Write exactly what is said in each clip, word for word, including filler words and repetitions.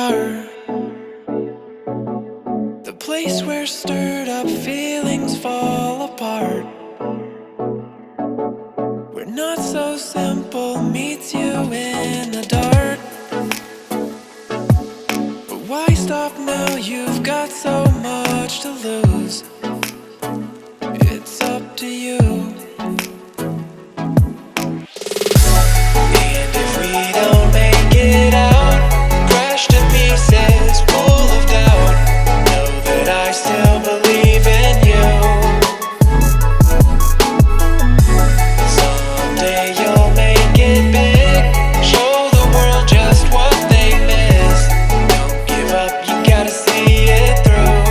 are, the place where stirred up feelings fall apart, where not so simple meets you in the dark. But why stop now? You've got so much to lose. It's up to you. And if we don't make it out, crash to pieces, full of doubt, know that I still believe in you. Someday you'll make it big, show the world just what they miss. Don't give up, you gotta see it through.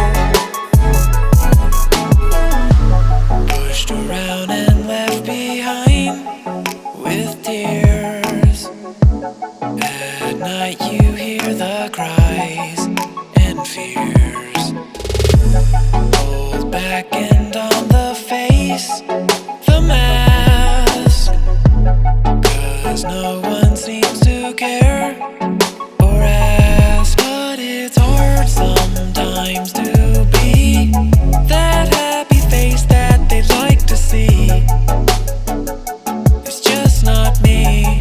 Pushed around and left behind with tears. At night you hear the cries and fears. Hold back and on the face, the mask, 'cause no one seems to care or ask. But it's hard sometimes to be that happy face that they like to see. It's just not me.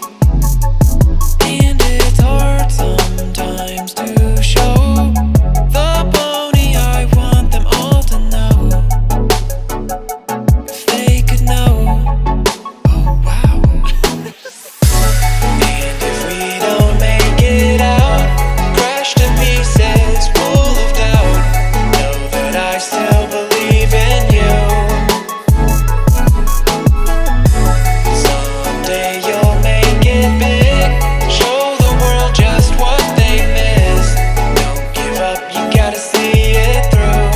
And it's hard sometimes to show the pony. I want them all to know. If they could know. Oh wow. And if we don't make it out, crash to pieces, full of doubt, know that I still believe in you. Someday you'll make it big, show the world just what they miss. Don't give up, you gotta see it through.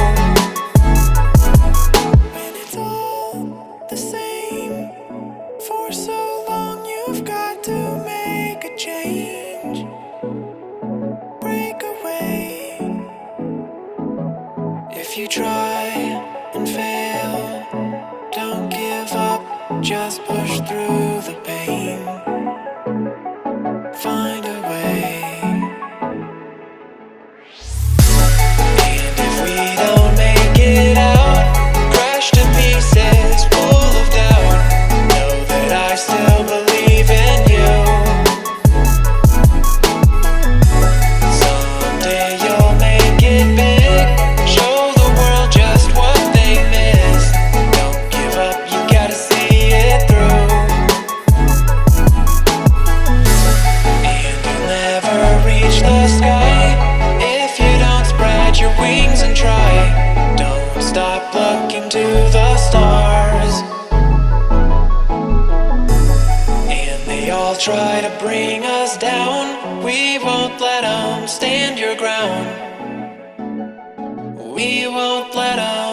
When it's all the same for so long, you've got to make a change. Break away. If you try and fail, don't give up, just push through the pain. Find a way. And if we don't make it out, crash to pieces, full of doubt, know that I still believe in you. Someday you'll make it big, show the world just what they miss. Don't give up, you gotta see it through. And you'll never reach the sky if you don't spread your wings and try. Don't stop looking to the stars. And they all try to bring us down, we won't let them stand your ground. We won't let them.